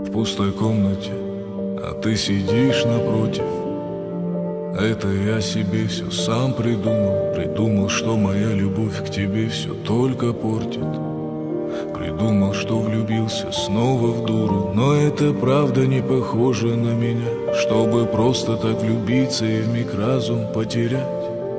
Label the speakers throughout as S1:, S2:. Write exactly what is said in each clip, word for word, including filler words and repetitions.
S1: в пустой комнате, а ты сидишь напротив. Это я себе все сам придумал. Придумал, что моя любовь к тебе все только портит. Придумал, что влюбился снова в дуру. Но это правда не похоже на меня, чтобы просто так влюбиться и вмиг разум потерять.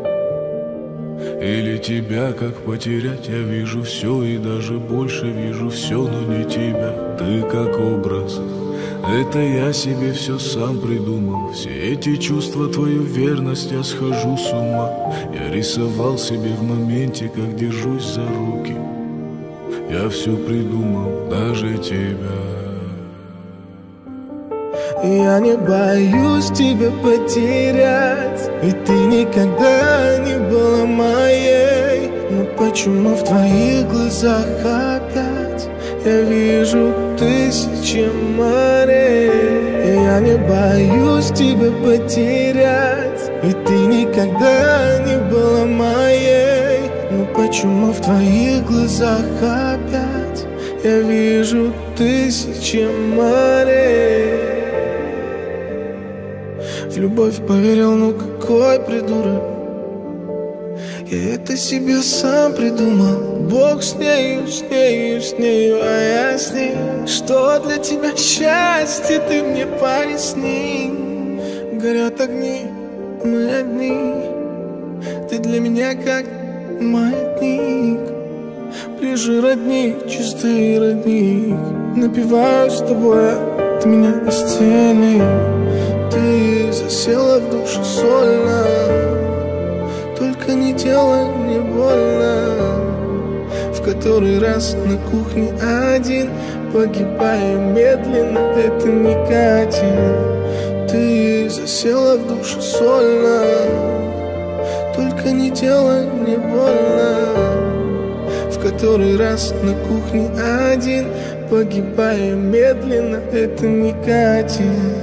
S1: Или тебя как потерять? Я вижу все и даже больше вижу все, но не тебя. Ты как образ, это я себе все сам придумал. Все эти чувства, твою верность, я схожу с ума. Я рисовал себе в моменте, как держусь за руки. Я все придумал, даже тебя.
S2: Я не боюсь тебя потерять, ведь ты никогда не была моей. Но почему в твоих глазах опять я вижу тысячи морей? Я не боюсь тебя потерять, ведь ты никогда не была моей. Но почему в твоих глазах опять я вижу тысячи морей? В любовь поверил, ну какой придурок. Я это себе сам придумал. Бог с нею, с нею, с нею, а я с ней. Что для тебя счастье, ты мне поясни. Горят огни, мы одни. Ты для меня как маятник. Ближе родни, чистый родник. Напиваюсь с тобой, а ты меня исцели. Ты засела в душе сольно, только не делай мне больно. В который раз на кухне один, погибая медленно, это не катит. Ты засела в душе сольно, только не делай мне больно. В который раз на кухне один, погибая медленно, это не катит.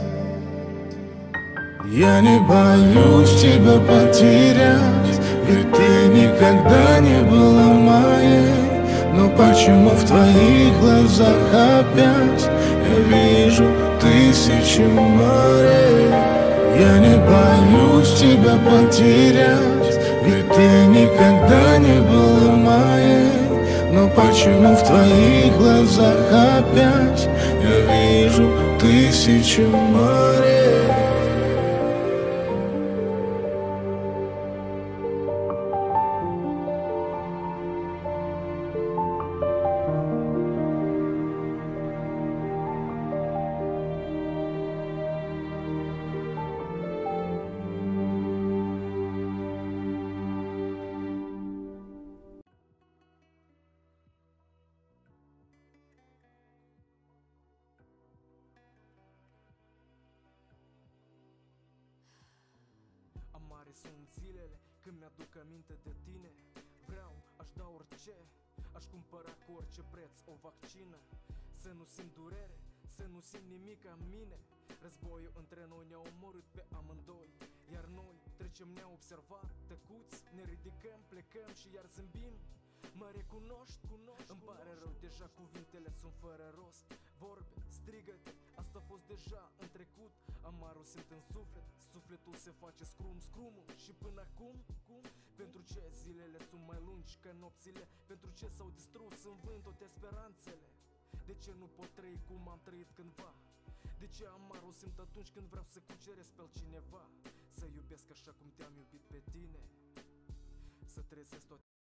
S1: Я не боюсь тебя потерять, ведь ты никогда не была моей. Но почему в твоих глазах опять я вижу тысячи морей? Я не боюсь тебя потерять, ведь ты никогда не была моей. Но почему в твоих глазах опять я вижу тысячи морей?
S3: Amare sunt zilele când mi-aduc aminte de tine. Vreau, aș da orice, aș cumpăra cu orice preț o vaccină. Să nu simt durere, să nu simt nimic în mine. Războiul între noi ne-a omorât pe amândoi, iar noi trecem neobservat, tăcuți, ne ridicăm, plecăm și iar zâmbim. Mă recunoști, cunoști, îmi pare rău, deja cuvintele sunt fără rost. Vorbe, strigăte, asta a fost deja în trecut. Amarul simt în suflet, sufletul se face scrum, scrumul. Și până acum, cum? Pentru ce zilele sunt mai lungi ca nopțile? Pentru ce s-au distrus în vânt toate speranțele? De ce nu pot trăi cum am trăit cândva? De ce amarul simt atunci când vreau să cuceresc pe altcineva? Să iubesc așa cum te-am iubit pe tine, să trezesc toate